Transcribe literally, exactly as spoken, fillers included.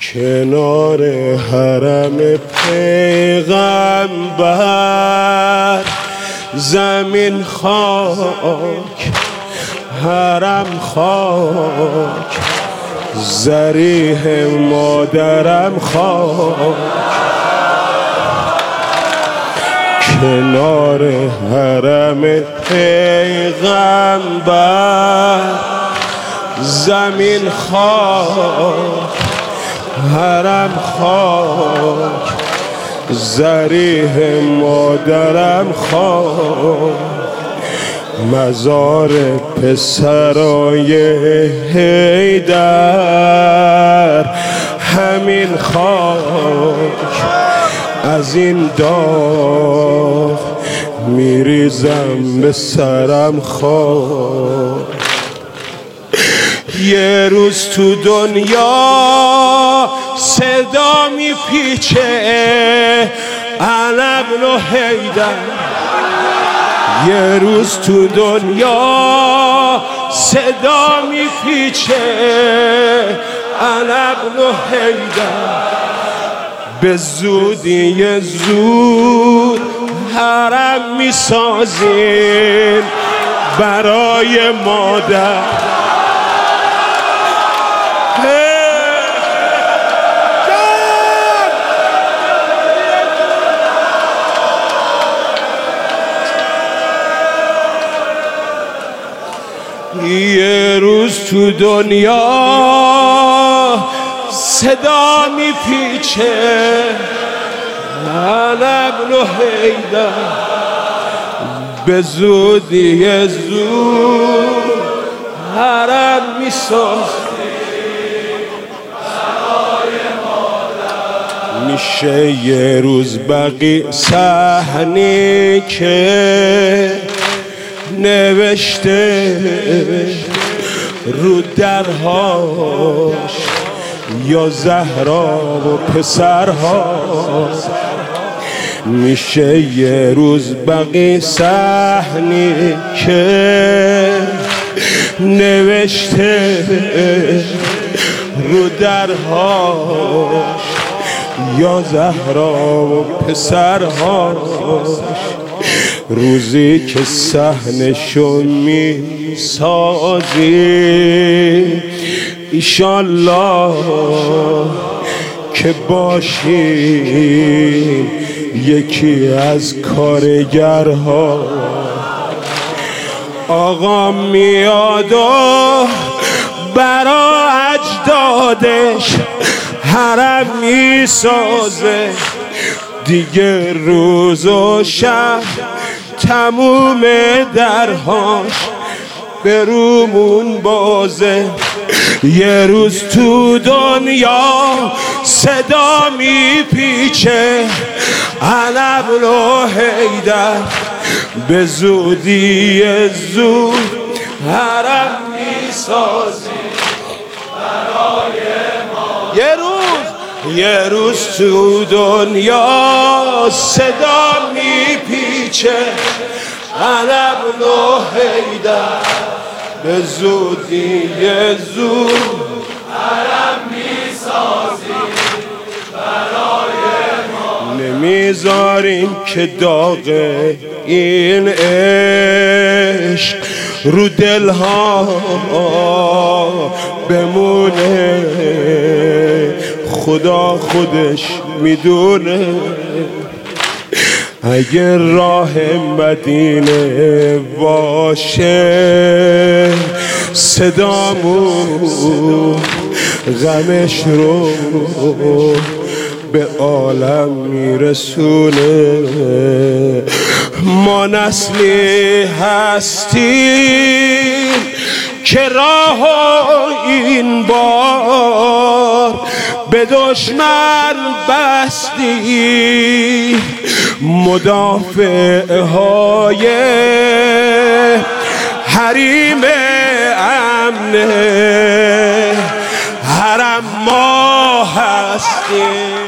کنار حرم پیغمبر، زمین خاک حرم خاک، ضریح مادرم خاک. کنار حرم پیغمبر، زمین خاک حرم خاک، ضریح مادرم خاک. مزار پسرای حیدر، همین خاک. از این داغ میریزم به سرم خاک. یه روز تو دنیا صدا میپیچه علم و حیدر. یه روز تو دنیا صدا میپیچه علم و حیدر. به زودی زود حرم میسازیم برای مادر. یه روز تو دنیا صدا میپیچه علم و حیدر. به زودی زود حرم میسازیم برای مادر. میشه یه روز بقی صحنی که نوشته رو درهاش یا زهرا و پسرهاش. میشه یه روز بقی صحنی که نوشته رو درهاش یا زهرا و پسرهاش. روزی که صحنشو میسازی ایشالله که باشی یکی از کارگرها. آقا میاد و برا اجدادش حرم میسازه. دیگه روز و شب تموم درهاش به رومون بازه. یه روز تو دنیا صدا میپیچه علم و حیدر. به زودی زود حرم میسازی برای ما. یه روز یه روز تو دنیا صدا میپیچه علم و حیدر. به زودی زود حرم میسازی برای ما. نمیذاریم که داغ این عشق رو دلها بمونه. خدا خودش میدونه. اگر راه مدینه باشه صدامون غمش رو به عالم میرسونه. ما نسلی هستیم که راه این بار به دشمن بستی. مدافع های حریم امن حرم ما هستیم.